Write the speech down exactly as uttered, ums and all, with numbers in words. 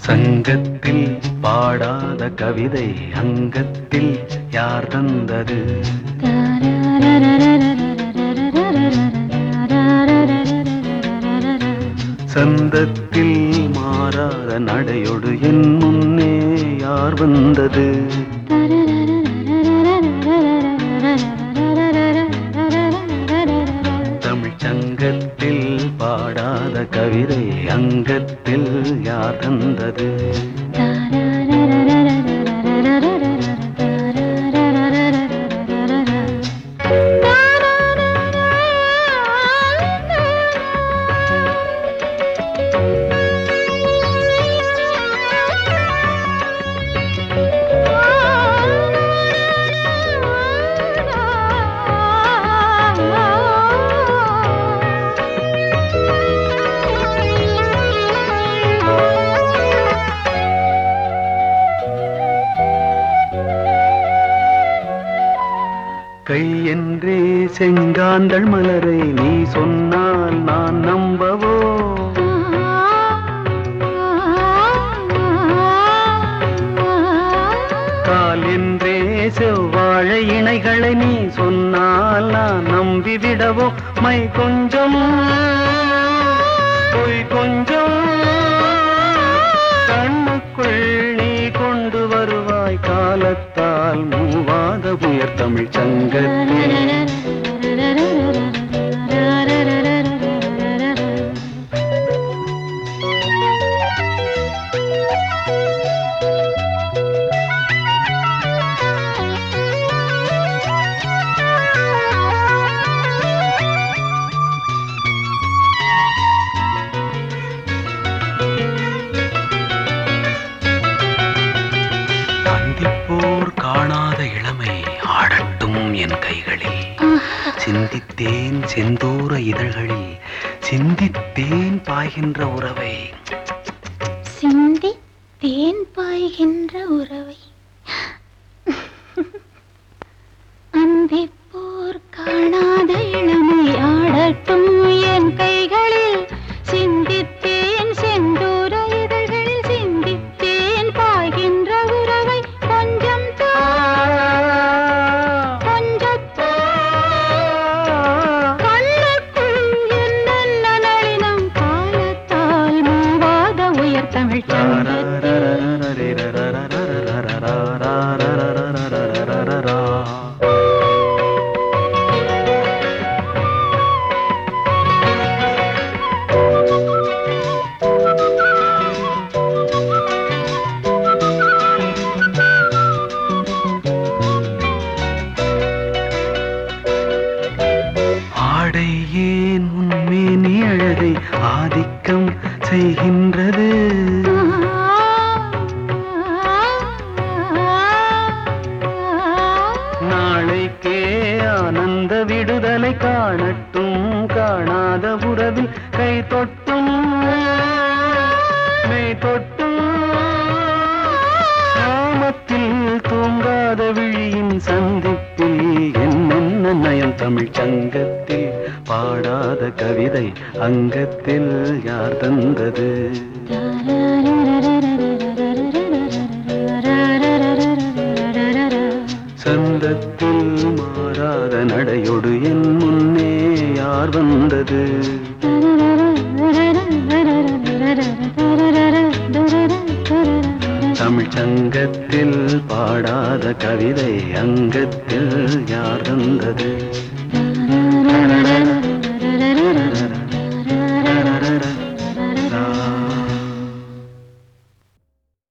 சங்கத்தில் பாடாத கவிதை அங்கத்தில் யார் தந்தது? சந்தத்தில் மாறாத நடையொடு என் முன்னே யார் வந்தது? தமிழ் சங்கத்தில் பாடாத கவிதை அங்கத்தில் யார் தந்தது? கை என்றே செங்காந்தள் மலரை நீ சொன்னால் நான் நம்பவோ? கால் என்றே செவ்வாழை இணைகளை நீ சொன்னால் நான் நம்பிவிடவோ? மை கொஞ்சம் பொய் கொஞ்சம் கண்ணுக்குள் நீ கொண்டு வருவாய் காலத்தால் மூவாத உயர் தமிழ் சங்கத்தில். சந்திப்போர் காணாத இளமை ஆடட்டும் என் கைகளில். சிந்தித்தேன் செந்தூர இதழ்களில் சிந்தித்தேன் பாய்கின்ற உறவை. சிந்தித்தேன் பாய்கின்ற உறவை அந்திப்போர் காணாத இளமை ஆடட்டும் என் கைகளில். சிந்தித்தேன் செந்தூர இதழ்களில் சிந்தித்தேன் பாய்கின்ற உறவை. கொஞ்சம் கண்ணுக்குள் என்னென்ன நளினம் காலத்தால் மூவாத உயர் தமிழ் சங்கத்தில். ஆடை ஏன் உன்மேனி அழகை ஆதிக்கம் செய்கின்றது? நாளைக்கே ஆனந்த விடுதலை காணட்டும் காணாத உறவில் கை தொட்டும் மெய் தொட்டும் நாமத்தில் தூங்காத விழியின் சந்திப்பில் என்னென்ன நயம் தமிழ் சங்கத்தில் பாடாத கவிதை அங்கத்தில் யார் தந்தது? சந்தத்தில் மாறாத நடையொடு என் முன்னே யார் வந்தது? தமிழ் சங்கத்தில் பாடாத கவிதை அங்கத்தில் யார் தந்தது?